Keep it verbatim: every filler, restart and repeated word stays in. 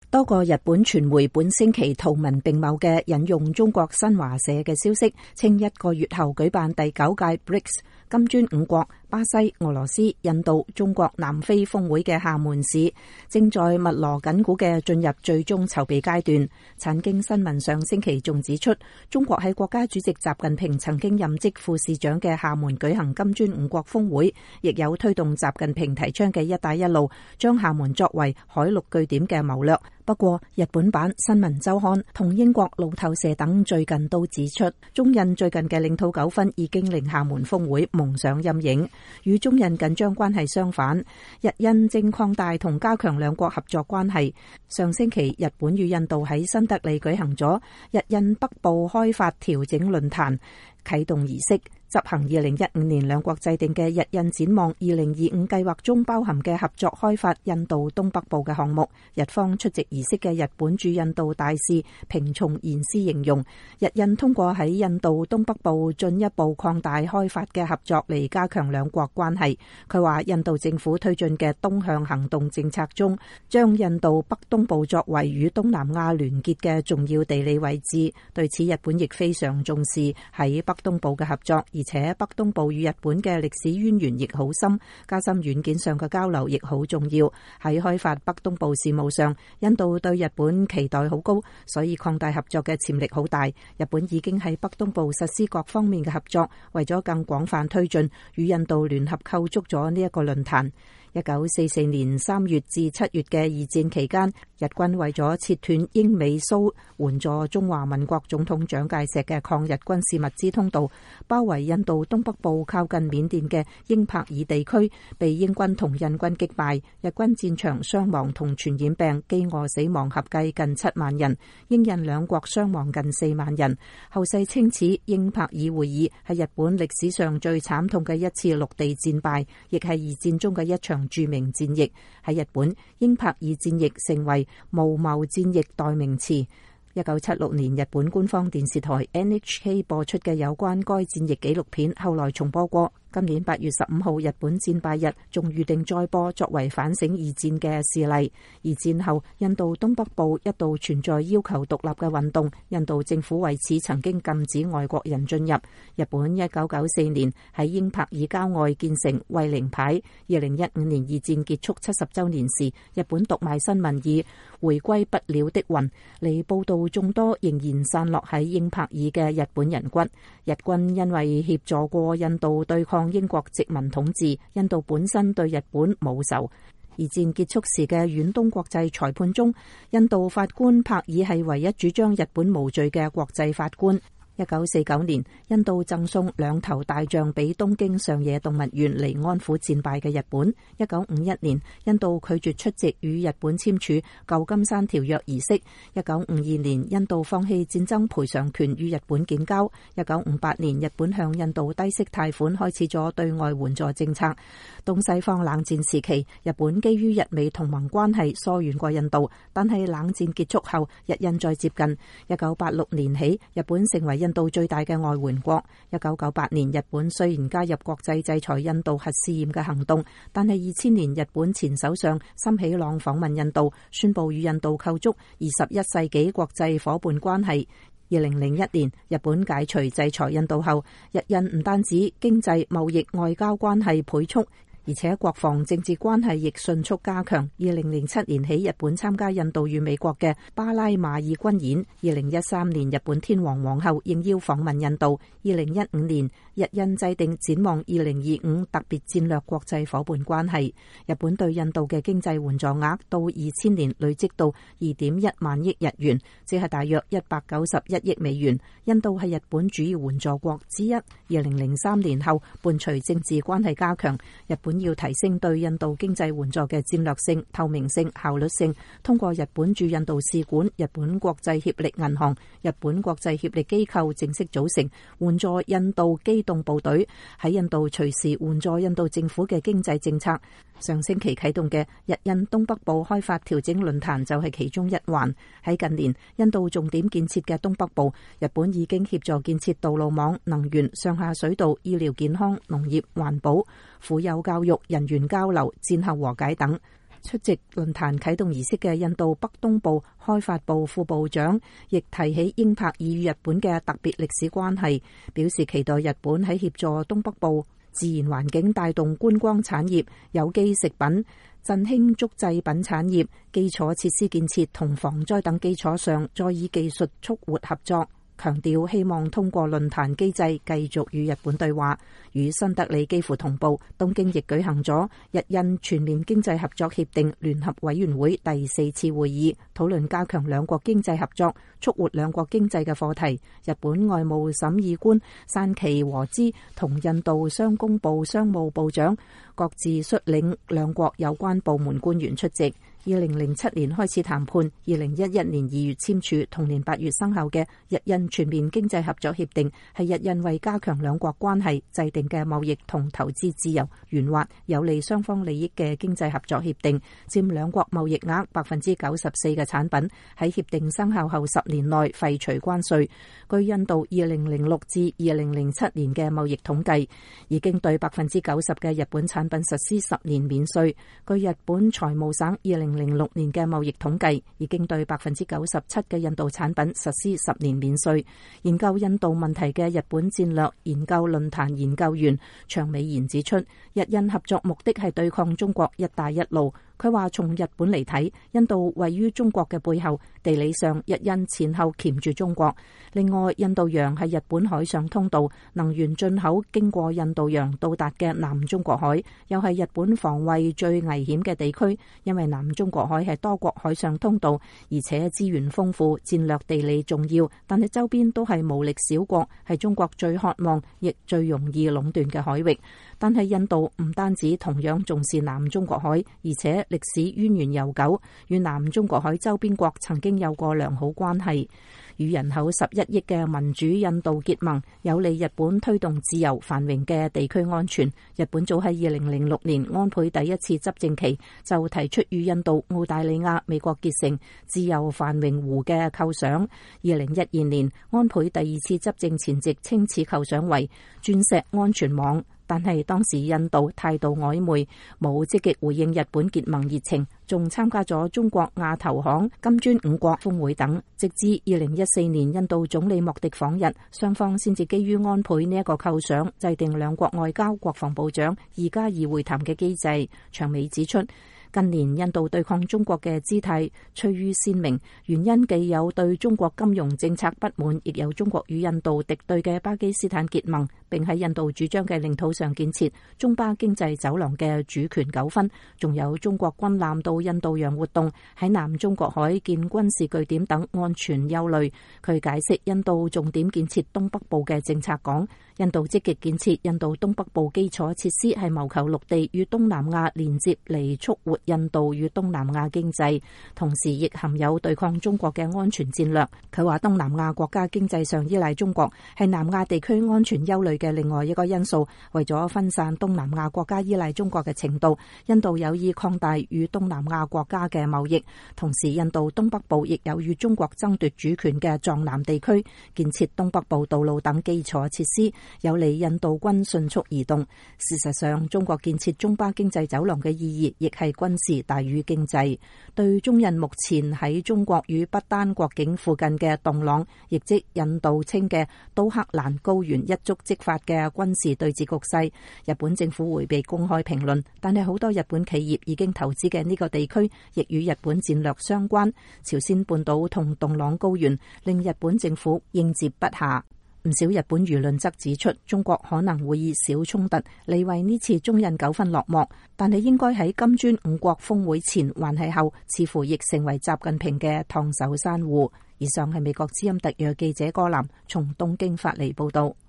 多個日本傳媒本星期圖文並茂嘅引用中國新華社嘅消息，稱一個月後舉辦第九屆 B R I C S 金磚五國巴西、俄羅斯、印度、中國、南非峰會嘅廈門市正在密鑼緊鼓嘅進入最終籌備階段。產經新聞上星期仲指出，中國喺國家主席習近平曾經任職副市長嘅廈門舉行金磚五國峰會，亦有推動習近平提倡嘅一帶一路，將廈門作為海陸據點嘅謀略。不過，日本版新聞週刊同英國路透社等最近都指出，中印最近嘅領土糾紛已經令廈門峰會蒙上陰影。與中印緊張關係相反，日印正擴大同加強兩國合作關係。上星期，日本與印度喺新德里舉行咗日印北部開發調整論壇啟動儀式。執行二零一五年兩國制定嘅日印展望二零二五計劃中包含嘅合作開發印度東北部嘅項目，日方出席儀式嘅日本駐印度大使平松賢司形容，日印通過喺印度東北部進一步擴大開發嘅合作嚟加強兩國關係。佢話印度政府推進嘅東向行動政策中，將印度北東部作為與東南亞聯結嘅重要地理位置。對此，日本亦非常重視喺北東部嘅合作。而且北東部與日本嘅歷史淵源亦好深，加深軟件上嘅交流亦好重要。喺開發北東部事務上，印度對日本期待好高，所以擴大合作嘅潛力好大。日本已經喺北東部實施各方面嘅合作，為咗更廣泛推進，與印度聯合構築咗呢一個論壇。一九四四年三月至七月嘅二戰期間，日軍為咗切斷英美蘇援助中華民國總統蔣介石嘅抗日軍事物資通道，包圍印度東北部靠近緬甸嘅英帕爾地區，被英軍同印軍擊敗。日軍戰場傷亡同傳染病、飢餓死亡合計近七萬人，英印兩國傷亡近四萬人。後世稱此英帕爾會議係日本歷史上最慘痛嘅一次陸地戰敗，亦係二戰中嘅一場著名戰役。喺日本，英帕爾戰役成為無謀戰役代名詞。一九七六年，日本官方電視台 N H K 播出嘅有關該戰役紀錄片，後來重播過。今年八月十五號，日本戰敗日，仲預定再播，作為反省二戰嘅事例。而戰後，印度東北部一度存在要求獨立嘅運動，印度政府為此曾經禁止外國人進入。日本一九九四年喺英帕爾郊外建成慰靈牌。二零一五年二戰結束七十週年時，日本讀賣新聞以回歸不了的魂嚟報道眾多仍然散落喺英帕爾嘅日本人骨。日軍因為協助過印度對抗英國殖民統治，印度本身對日本冇仇。二戰結束時嘅遠東國際裁判中，印度法官帕爾係唯一主張日本無罪嘅國際法官。一九四九年，印度贈送兩頭大象俾東京上野動物園嚟安撫戰敗嘅日本。一九五一年，印度拒絕出席與日本簽署舊金山條約儀式。一九五二年，印度放棄戰爭賠償權與日本建交。一九五八年，日本向印度低息貸款，開始咗對外援助政策。東西方冷戰時期，日本基於日美同盟關係疏遠過印度，但係冷戰結束後，日印再接近。一九八六年起，日本成為印度最大嘅外援國。一九九八年，日本雖然加入國際制裁印度核試驗嘅行動，但係二千年日本前首相森喜朗訪問印度，宣布與印度構築二十一世紀國際夥伴關係。二零零一年，日本解除制裁印度後，日印唔單止經濟、貿易、外交關係倍速，而且國防政治關係亦迅速加強。二零零七年起，日本參加印度與美國嘅巴拉馬爾軍演。二零一三年，日本天皇皇后應邀訪問印度。二零一五年，日印制定展望二零二五特別戰略國際夥伴關係。日本對印度嘅經濟援助額到二千年累積到二點一萬億日元，即係大約一百九十一億美元。印度係日本主要援助國之一。二零零三年後，伴隨政治關係加強，日本要提升對印度經濟援助嘅戰略性、透明性、效率性，通過日本駐印度使館、日本國際協力銀行、日本國際協力機構正式組成，援助印度機動部隊喺印度隨時援助印度政府嘅經濟政策。上星期啟動嘅日印東北部開發調整論壇就係其中一環。喺近年印度重點建設嘅東北部，日本已經協助建設道路網、能源、上下水道、醫療健康、農業、環保、婦幼教育、人員交流、戰後和解等。 出席論壇啟動儀式嘅印度北東部開發部副部長亦提起英帕爾與日本嘅特別歷史關係，表示期待日本喺協助東北部自然環境帶動觀光產業、有機食品、振興竹製品產業、基礎設施建設同防災等基礎上，再以技術促活合作。強調希望通過論壇機制繼續與日本對話。與新德里幾乎同步，東京亦舉行咗日印全面經濟合作協定聯合委員會第四次會議，討論加強兩國經濟合作、促活兩國經濟嘅課題。日本外務審議官山崎和之同印度商工部商務部長各自率領兩國有關部門官員出席。二零零七年開始談判，二零一一年二月簽署，同年八月生效嘅日印全面經濟合作協定，係日印為加強兩國關係制定嘅貿易同投資自由、圓滑、有利雙方利益嘅經濟合作協定，佔兩國貿易額百分之九十四嘅產品喺協定生效後十年內廢除關稅。據印度二零零六至二零零七年嘅貿易統計，已經對百分之九十嘅日本產品實施十年免稅。據日本財務省二零零六年嘅貿易統計，已經對百分之九十七嘅印度產品實施十年免稅。研究印度問題嘅日本戰略研究論壇研究員長美賢指出，日印合作目的係對抗中國一帶一路。佢話從日本嚟睇，印度位於中國嘅背後，地理上日印前後鉗住中國。另外，印度洋係日本海上通道，能源進口經過印度洋到達嘅南中國海，又係日本防衛最危險嘅地區，因為南中國海係多國海上通道，而且資源豐富，戰略地理重要，但係周邊都係無力小國，係中國最渴望亦最容易壟斷嘅海域。但係印度唔單止同樣重視南中國海，而且歷史淵源悠久，與南中國海周邊國曾經有過良好關係。與人口十一億嘅民主印度結盟，有利日本推動自由繁榮嘅地區安全。日本早喺二零零六年安倍第一次執政期就提出與印度、澳大利亞、美國結成自由繁榮湖嘅構想。二零一二年安倍第二次執政前夕稱此構想為鑽石安全網。但係當時印度態度曖昧，冇積極回應日本結盟熱情，仲參加咗中國亞投行、金磚五國峰會等。直至二零一四年印度總理莫迪訪日，雙方先至基於安倍呢一個構想，制定兩國外交、國防部長二加二會談嘅機制。長美指出，近年印度對抗中國嘅姿態趨於鮮明，原因既有對中國金融政策不滿，亦有中國與印度敵對嘅巴基斯坦結盟，並喺印度主張嘅領土上建設中巴經濟走廊嘅主權糾紛，仲有中國軍艦到印度洋活動，喺南中國海建軍事據點等安全憂慮。佢解釋印度重點建設東北部嘅政策講，印度積極建設印度東北部基礎設施係謀求陸地與東南亞連接嚟促活印度與東南亞經濟，同時亦含有對抗中國嘅安全戰略。佢話東南亞國家經濟上依賴中國，係南亞地區安全憂慮嘅另外一個因素。為咗分散東南亞國家依賴中國嘅程度，印度有意擴大與東南亞國家嘅貿易，同時印度東北部亦有與中國爭奪主權嘅藏南地區，建設東北部道路等基礎設施，有利印度軍迅速移動。事實上，中國建設中巴經濟走廊嘅意義亦係軍事大於經濟。對中印目前喺中國與不丹國境附近嘅洞朗，亦即印度稱嘅都克蘭高原一觸即發嘅軍事對峙局勢，日本政府迴避公開評論，但係好多日本企業已經投資嘅呢個地區亦與日本戰略相關。朝鮮半島同洞朗高原令日本政府應接不暇。唔少日本輿論則指出，中國可能會以小衝突嚟為呢次中印糾紛落幕，但係應該喺金磚五國峰會前還係後，似乎亦成為習近平嘅燙手山芋。以上係美國之音特約記者柯南從東京發嚟報道。